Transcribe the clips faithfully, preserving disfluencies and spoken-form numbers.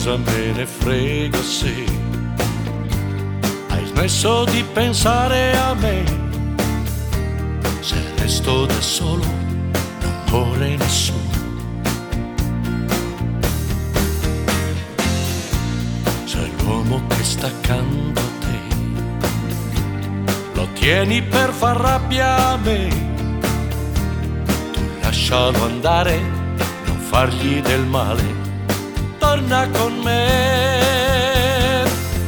cosa me ne frega se hai smesso di pensare a me? Se resto da solo non vuole nessuno. Se l'uomo che sta accanto a te lo tieni per far rabbia a me, tu lascialo andare, non fargli del male, torna con me.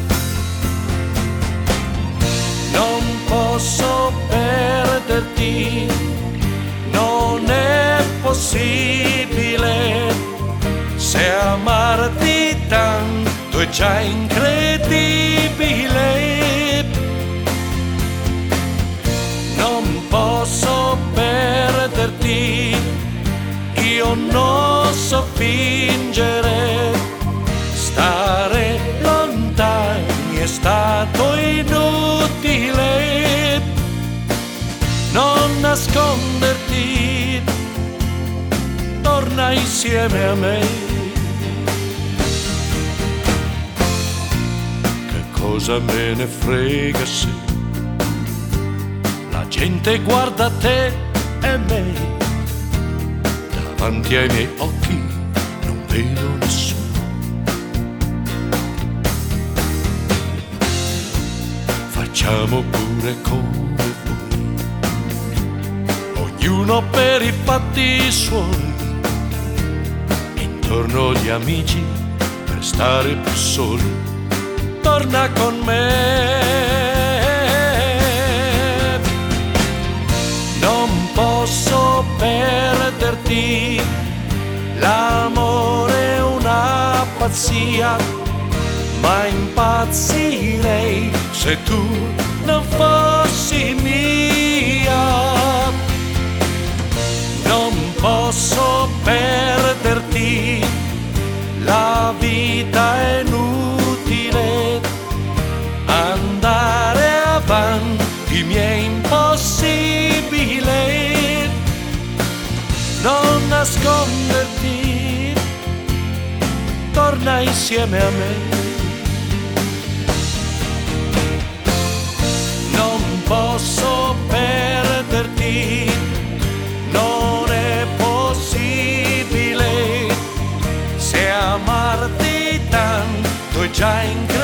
Non posso perderti, non è possibile, se amarti tanto è già incredibile. Non posso perderti, io non so fingere, stare lontani è stato inutile. Non nasconderti, torna insieme a me. Che cosa me ne frega se la gente guarda te e me, davanti ai miei occhi non vedo nessuno. Facciamo pure come vuoi, ognuno per i fatti suoi, intorno gli amici per stare più soli, torna con me. Non posso perderti, l'amore è una pazzia, ma impazzirei se tu non fossi mia. Non posso perderti, la vita è inutile, andare avanti mi è impossibile. Non nasconderti, torna insieme a me. Non posso perderti, non è possibile, se amarti tanto è già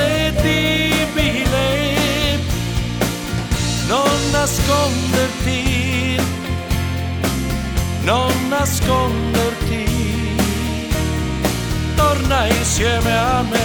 incredibile. Non nasconderti, non nasconderti, torna insieme a me.